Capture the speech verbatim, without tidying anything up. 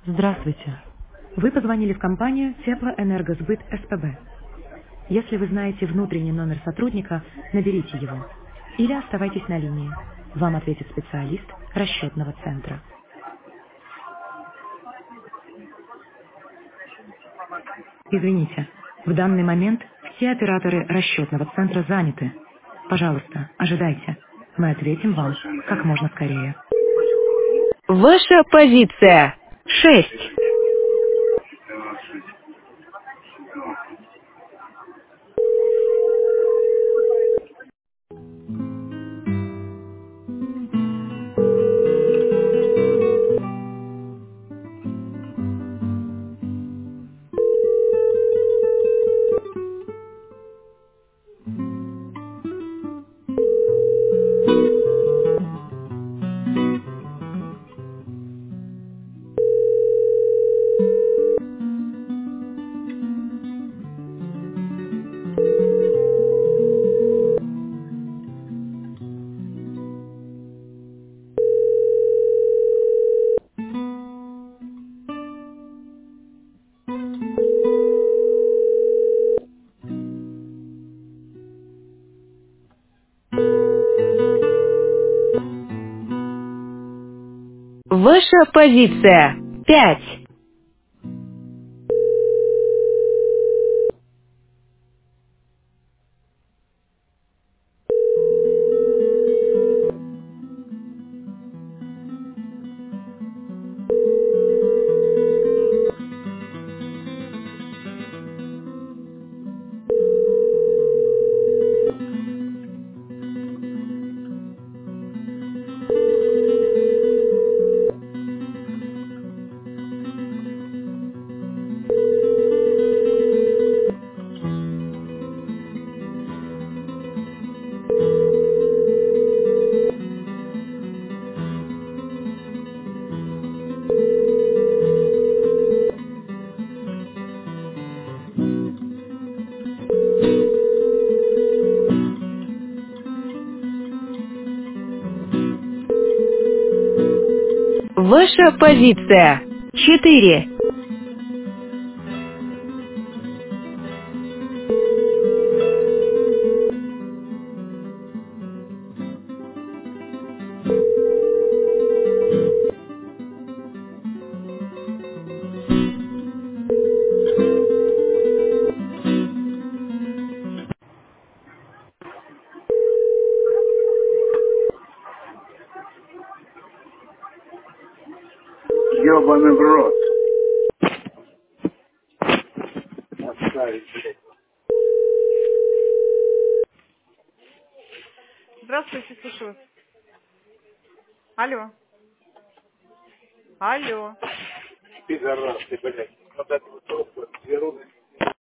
Здравствуйте. Вы позвонили в компанию Теплоэнергосбыт СПБ. Если вы знаете внутренний номер сотрудника, наберите его. Или оставайтесь на линии. Вам ответит специалист расчетного центра. Извините, в данный момент все операторы расчетного центра заняты. Пожалуйста, ожидайте. Мы ответим вам как можно скорее. Ваша позиция. Шесть. Ваша позиция. Пять. Ваша позиция. Четыре. Ёбаный в рот. Оставить, блядь. Здравствуйте, слушаю вас. Алло. Алло. Пидорас ты, блядь. Вот эту трубку берут.